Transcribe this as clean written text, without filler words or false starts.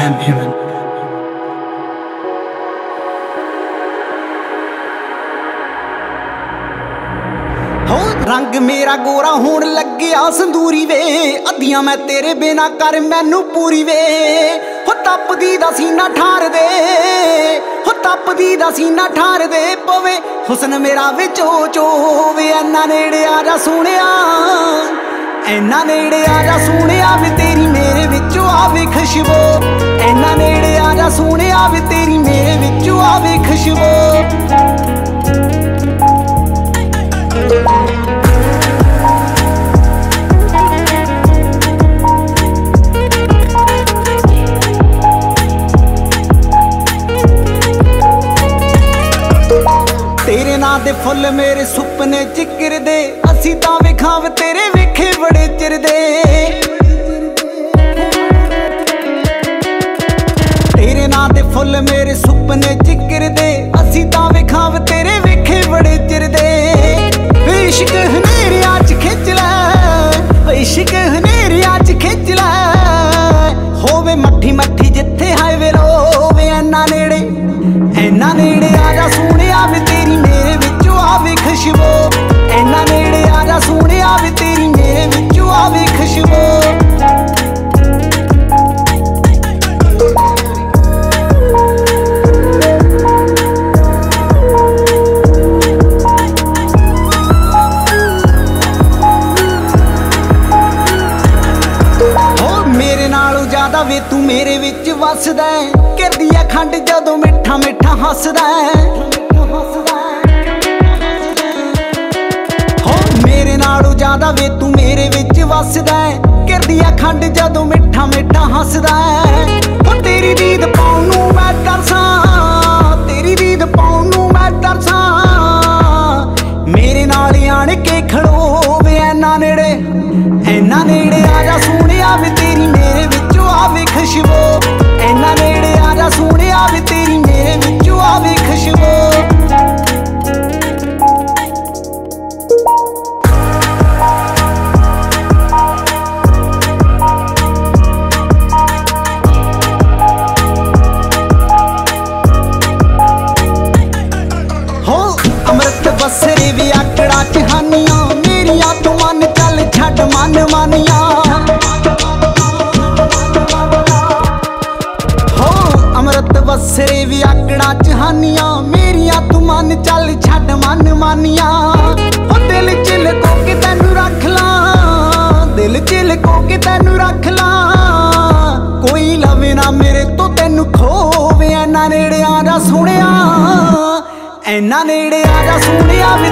Camp Human। हो रंग मेरा गोरा होण लग्या संदूरी वे, अद्धियां मैं तेरे बिना कर मैनू पूरी वे। हो तपदी दा सीना ठार दे, हो तपदी दा सीना ठार दे, पवे हुस्न मेरा विचो चो वे। ऐना नेड़े आ जा सोहणिया, ऐना नेड़े आ जा सोहणिया वे, तेरी मेरे विचों आवे खुशबू। ऐना नेड़े आ जा सोहणिया वे, तेरी मेरे विचों आवे खुशबू। तेरे नां दे फुल मेरे सुपने च गिरदे, असी तां विखाव तेरे वेखे बड़े चिरदे। तेरे नां दे फुल मेरे सुपने च गिरदे, असी तां विखाव तेरे वेखे बड़े चिरदे। इश्क हनेरिया च खिच लै, इश्क हनेरिया च खिच लै, होवे मट्ठी मट्ठी जिथे हाय वे रोवे। ऐना नेड़े, ऐना नेड़े आ जा सोहणिया वे, तेरी मेरे विचों आवे खुशबू। ऐना नेड़े आ जा सोहणिया वे, तेरी मेरे विचों आवे खुशबू। ज्यादा वे तू मेरे विच वसदा, करदी ऐ खंड जदों मिठा मिठा हसदा। हो मेरे नालों ज्यादा वे तू मेरे विच वसदा, करदी ऐ खंड जदों मिठा मिठा हसदा। हो तेरी दीद पाउण नूं मैं तरसां, तेरी दीद पाउण नूं मैं तरसां, मेरे नाल आण के खड़ोवे। ऐना नेड़े, ऐना नेड़े आ जा सोहणिया वे, तेरी मेरे विचों आवे खुशबू। ऐना नेड़े आ जा सोहणिया वे, तेरी मेरे विचों आवे खुशबू। हो अमृत बसरे वी आकड़ा चहानियां, मेरिया तू मन चल छड्ड मन मानिया। हो अमृत बसरे वी आकड़ा चहानियां, मेरिया तू मन चल छड्ड मन मानिया। हो दिल च लको के तैनू रख ला, दिल च लको के तैनू रख ला, कोई लवे ना मेरे तो तैनू खोवे। ऐना नेड़े आ जा सोहणिया, ऐना नेड़े आ जा सोहणिया वे,